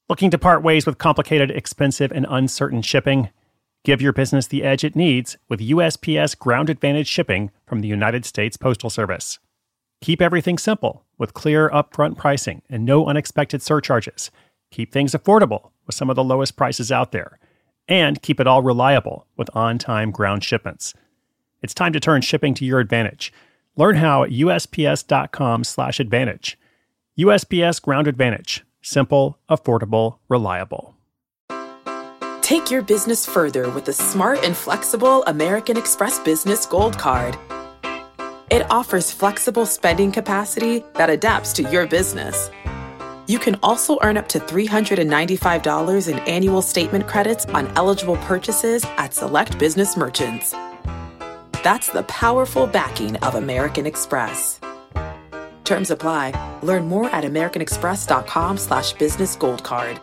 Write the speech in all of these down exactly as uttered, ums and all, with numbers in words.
Looking to part ways with complicated, expensive, and uncertain shipping? Give your business the edge it needs with U S P S Ground Advantage shipping from the United States Postal Service. Keep everything simple with clear upfront pricing and no unexpected surcharges. Keep things affordable with some of the lowest prices out there. And keep it all reliable with on-time ground shipments. It's time to turn shipping to your advantage. Learn how at USPS.com slash advantage. U S P S Ground Advantage. Simple, affordable, reliable. Take your business further with the smart and flexible American Express Business Gold Card. It offers flexible spending capacity that adapts to your business. You can also earn up to three hundred ninety-five dollars in annual statement credits on eligible purchases at select business merchants. That's the powerful backing of American Express. Terms apply. Learn more at americanexpress.com slash business gold card.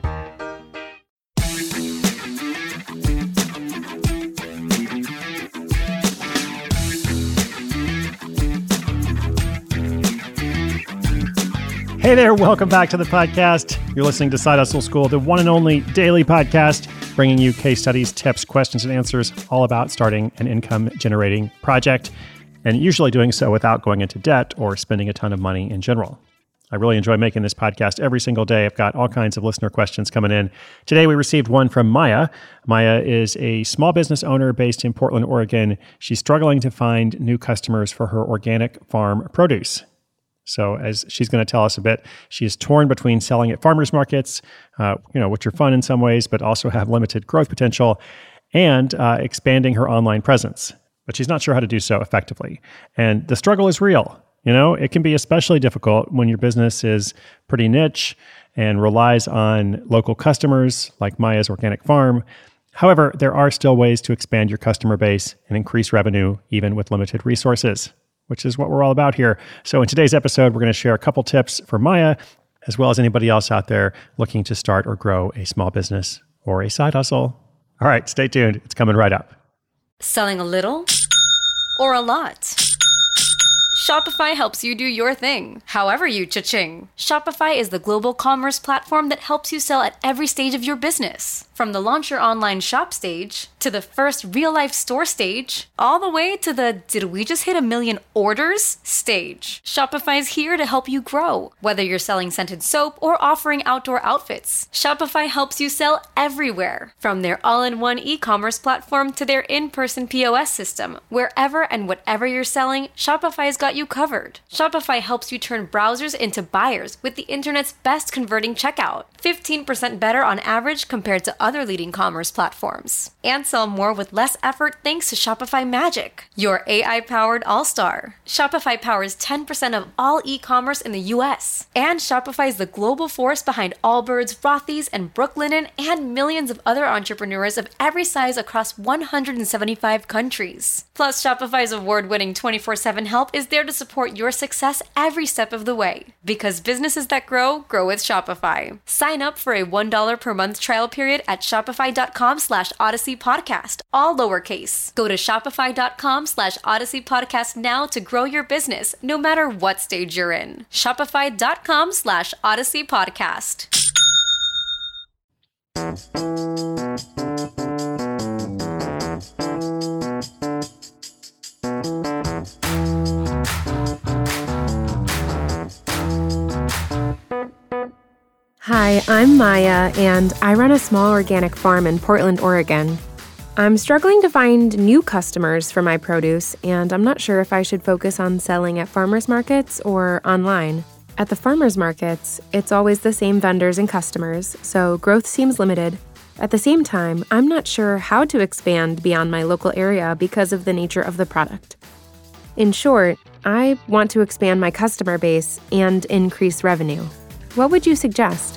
Hey there, welcome back to the podcast. You're listening to Side Hustle School, the one and only daily podcast, bringing you case studies, tips, questions, and answers all about starting an income-generating project, and usually doing so without going into debt or spending a ton of money in general. I really enjoy making this podcast every single day. I've got all kinds of listener questions coming in. Today, we received one from Maya. Maya is a small business owner based in Portland, Oregon. She's struggling to find new customers for her organic farm produce. So as she's going to tell us a bit, she is torn between selling at farmers markets, uh, you know, which are fun in some ways, but also have limited growth potential, and uh, expanding her online presence. But she's not sure how to do so effectively. And the struggle is real. You know, it can be especially difficult when your business is pretty niche and relies on local customers like Maya's organic farm. However, there are still ways to expand your customer base and increase revenue even with limited resources, which is what we're all about here. So in today's episode, we're going to share a couple tips for Maya, as well as anybody else out there looking to start or grow a small business or a side hustle. All right, stay tuned. It's coming right up. Selling a little or a lot? Shopify helps you do your thing, however you cha-ching. Shopify is the global commerce platform that helps you sell at every stage of your business. From the launch your online shop stage, to the first real-life store stage, all the way to the did we just hit a million orders stage. Shopify's here to help you grow. Whether you're selling scented soap or offering outdoor outfits, Shopify helps you sell everywhere. From their all-in-one e-commerce platform to their in-person P O S system, wherever and whatever you're selling, Shopify's got you covered. Shopify helps you turn browsers into buyers with the internet's best converting checkout. fifteen percent better on average compared to other leading commerce platforms. And sell more with less effort thanks to Shopify Magic, your A I-powered all-star. Shopify powers ten percent of all e-commerce in the U S. And Shopify is the global force behind Allbirds, Rothy's, and Brooklinen, and millions of other entrepreneurs of every size across one hundred seventy-five countries. Plus, Shopify's award-winning twenty-four seven help is there to support your success every step of the way. Because businesses that grow, grow with Shopify. Sign up for a one dollar per month trial period at shopify.com slash Odyssey Podcast, all lowercase. Go to shopify.com slash Odyssey Podcast now to grow your business, no matter what stage you're in. Shopify.com slash Odyssey Podcast. Hi, I'm Maya, and I run a small organic farm in Portland, Oregon. I'm struggling to find new customers for my produce, and I'm not sure if I should focus on selling at farmers markets or online. At the farmers markets, it's always the same vendors and customers, so growth seems limited. At the same time, I'm not sure how to expand beyond my local area because of the nature of the product. In short, I want to expand my customer base and increase revenue. What would you suggest?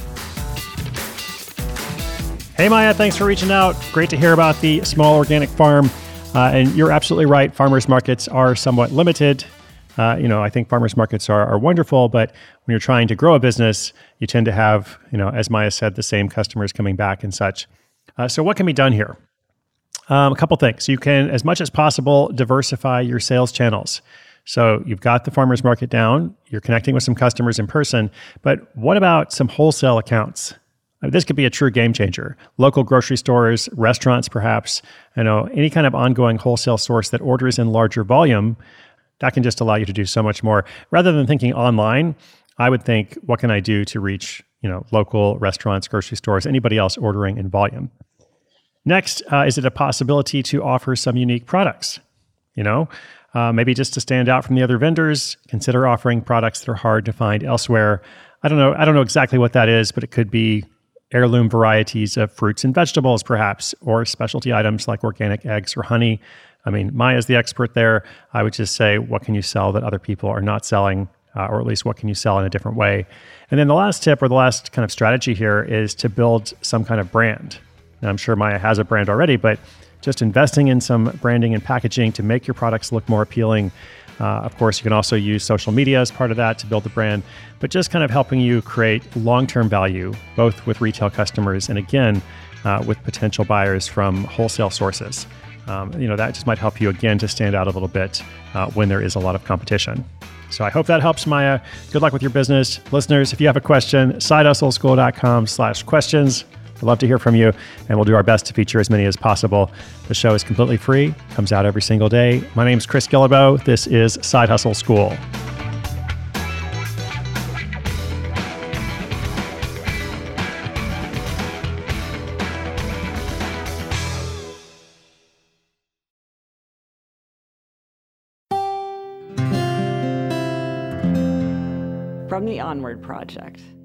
Hey, Maya, thanks for reaching out. Great to hear about the small organic farm. Uh, and you're absolutely right. Farmers markets are somewhat limited. Uh, you know, I think farmers markets are, are wonderful, but when you're trying to grow a business, you tend to have, you know, as Maya said, the same customers coming back and such. Uh, so what can be done here? Um, a couple things. You can, as much as possible, diversify your sales channels. So you've got the farmer's market down, you're connecting with some customers in person, but what about some wholesale accounts? I mean, this could be a true game changer. Local grocery stores, restaurants perhaps, you know, any kind of ongoing wholesale source that orders in larger volume, that can just allow you to do so much more. Rather than thinking online, I would think, what can I do to reach, you know, local restaurants, grocery stores, anybody else ordering in volume? Next, uh, is it a possibility to offer some unique products? You know, uh, maybe just to stand out from the other vendors, consider offering products that are hard to find elsewhere. I don't know. I don't know exactly what that is, but it could be heirloom varieties of fruits and vegetables, perhaps, or specialty items like organic eggs or honey. I mean, Maya's the expert there. I would just say, what can you sell that other people are not selling? Uh, or at least what can you sell in a different way? And then the last tip or the last kind of strategy here is to build some kind of brand. Now, I'm sure Maya has a brand already, but just investing in some branding and packaging to make your products look more appealing. Uh, of course, you can also use social media as part of that to build the brand, but just kind of helping you create long-term value, both with retail customers and again, uh, with potential buyers from wholesale sources. Um, you know, that just might help you again to stand out a little bit uh, when there is a lot of competition. So I hope that helps, Maya. Good luck with your business. Listeners, if you have a question, sidehustleschool.com slash questions. I'd love to hear from you, and we'll do our best to feature as many as possible. The show is completely free, comes out every single day. My name is Chris Guillebeau. This is Side Hustle School. From the Onward Project.